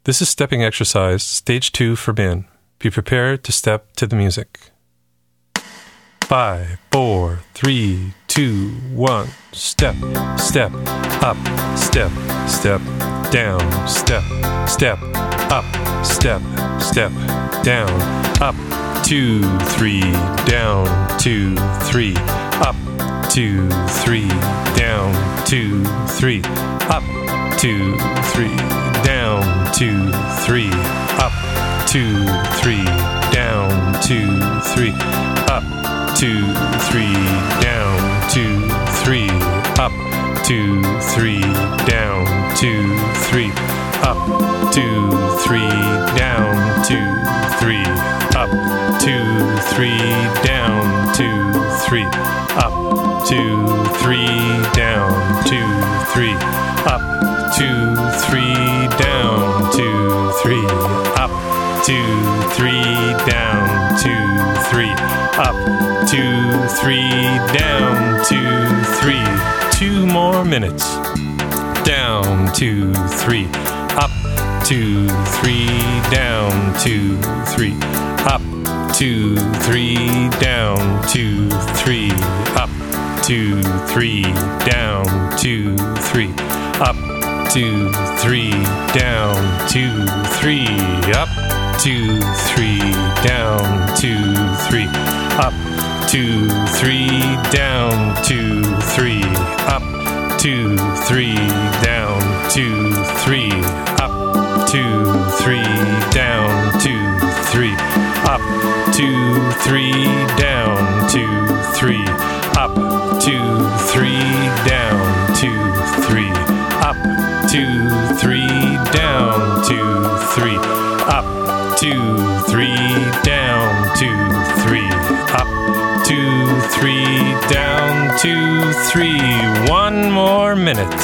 This is stepping exercise, stage 2 for men. Be prepared to step to the music. 5, 4, 3, 2, 1. Step, step, up, step, step, down, step, step, up, step, step, down, up, 2, 3, down, 2, 3, up, 2, 3, down, 2, 3, up, 2, 3, down, 2, 3, up, 2, 3, down, 2, 3, up, 2, 3, down, 2, 3, up, 2, 3, down, 2, 3, up, 2, 3, down, 2, 3, up, 2, 3, down, 2, 3, up, 2, 3, down, 2, 3, up, 2, 3, down, 2, 3, up, 2, 3, down, 2, 3, up, 2, 3, down, 2, 3. 2 more minutes. Down, 2, 3, up, 2, 3, down, 2, 3, up, 2, 3, down, 2, 3, up, 2, 3, down, 2, 3, up, 2, 3, down, 2, 3, up, 2, 3, down, 2, 3, up, 2, 3, down, 2, 3, up, 2, 3, down, 2, 3, up, 2, 3, down, 2, 3, up, 2, 3, down, 2, 3, up, 2, 3, down, 2, 3, up, 2, 3, down, 2, 3, up, 2, 3, down, 2, 3, up, 2, 3, down, 2, 3. 1 more minute.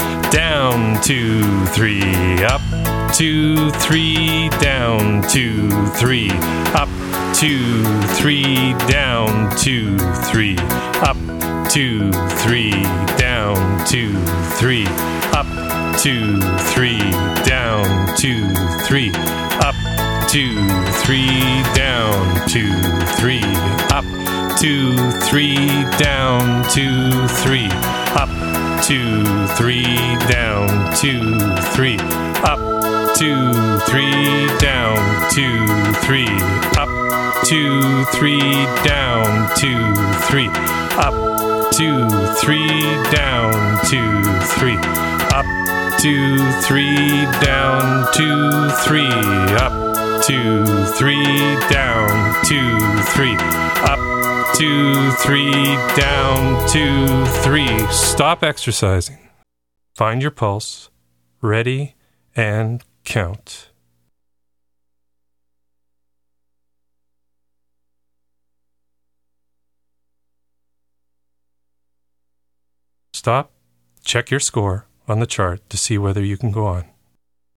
Down, 2, 3, up, 2, 3, down, 2, 3, up, 2, 3, down, 2, 3, up, 2, 3, down, 2, 3, up, 2, 3, down, 2, 3, up, 2, 3, down, 2, 3, up, 2, 3, down, 2, 3, up, 2, 3, down, 2, 3, up, 2, 3, down, 2, 3, up, 2, 3, down, 2, 3, up, 2, 3, down, 2, 3, up, 2, 3, down, 2, 3, up, 2, 3, down, 2, 3, up, 2, 3, down, 2, 3. Stop exercising. Find your pulse. Ready and count. Stop. Check your score on the chart to see whether you can go on.